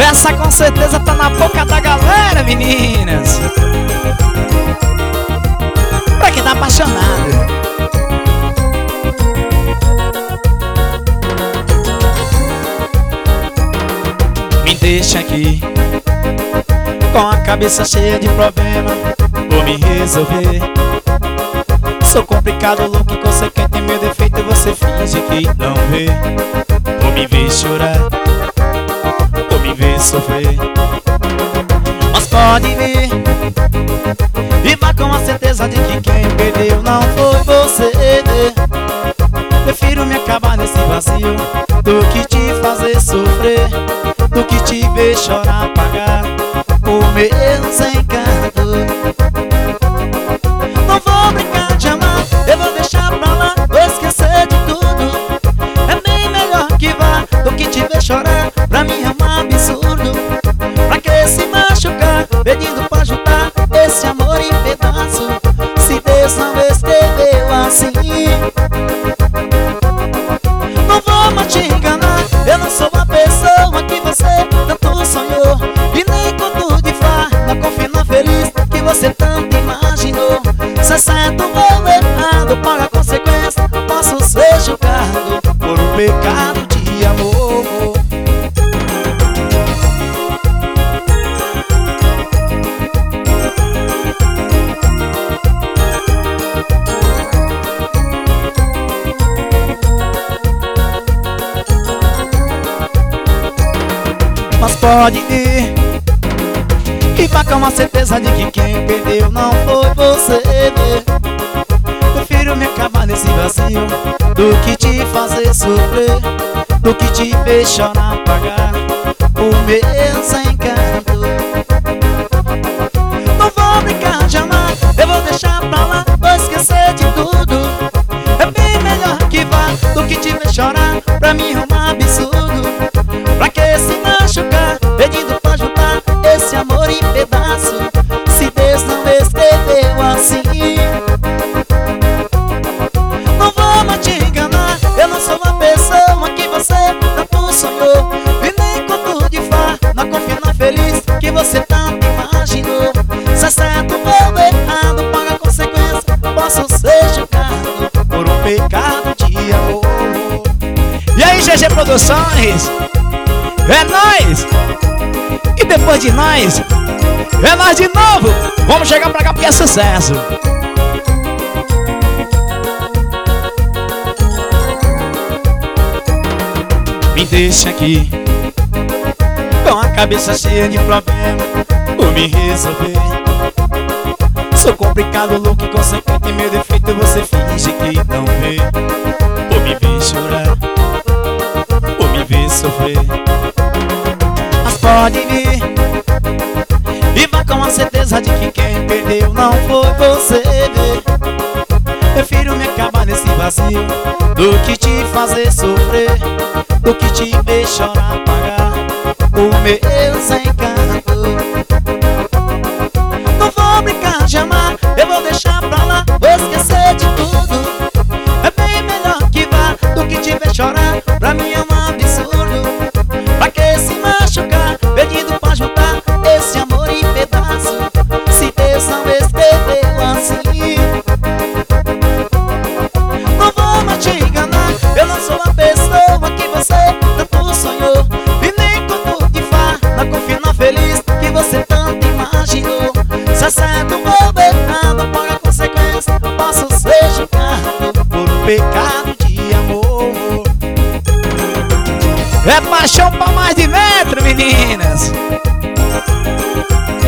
Essa com certeza tá na boca da galera, meninas. Pra quem tá apaixonado. Me deixa aqui com a cabeça cheia de problema, vou me resolver. Sou complicado, louco, inconsequente, meu defeito e você finge que não vê. Vou me ver chorar, vou me ver sofrer. Mas pode vir e vá com a certeza de que quem perdeu não foi você. Prefiro me acabar nesse vazio do que te fazer sofrer, do que te ver chorar, pagar o meu encanto. Não vou brincar de amar, eu vou deixar pra lá, vou esquecer de tudo. É bem melhor que vá do que te ver chorar, pra mim é um absurdo. Pra que se machucar, pedindo pra juntar esse amor em pedaço, se Deus não escreveu assim. Não vou mais te enganar, eu não sou a pessoa que você tanto sonhou, e nem conto de farda com final feliz que você tanto imaginou. Se é certo ou errado, paga a consequência, posso ser julgado por um pecado de amor. Mas pode ir e vá com a certeza de que quem perdeu não foi você. Prefiro me acabar nesse vazio do que te fazer sofrer, do que te ver chorar, pagar o meu encanto. Não vou brincar de amar, eu vou deixar pra lá, vou esquecer de tudo. É bem melhor que vá do que te ver chorar, pra mim é um absurdo. Pra que se machucar, pedindo pra juntar esse amor em pedaço, se Deus não escreveu assim. Não vou mais te enganar, eu não sou uma pessoa que você tanto sonhou, e nem conto de farda com final feliz que você tanto imaginou. Se é certo ou errado, paga a consequência, posso ser julgado por um pecado de amor. E aí, GG Produções, é nóis! E depois de nós, é nós de novo! Vamos chegar pra cá porque é sucesso! Me deixa aqui com a cabeça cheia de problema, vou me resolver. Sou complicado, louco, inconsequente, meu defeito você finge que não vê. Vou me ver chorar, vou me ver sofrer. Mas pode vir e vá com a certeza de que quem perdeu não foi você. Prefiro me acabar nesse vazio do que te fazer sofrer, do que te ver chorar, pagar o meu encanto. Não vou brincar de amar, eu vou deixar pra lá, vou esquecer de tudo. É bem melhor que vá do que te ver chorar, pra mim é um absurdo. Pra que se machucar, pedindo pra juntar esse amor em pedaço, se Deus não escreveu assim. Não vou mais te enganar, eu não sou a pessoa que você tanto sonhou, e nem conto de farda com final feliz que você tanto imaginou. Se é certo ou errado, paga a consequência, posso ser julgado por um pecado de amor. É paixão pra mais de metro, meninas!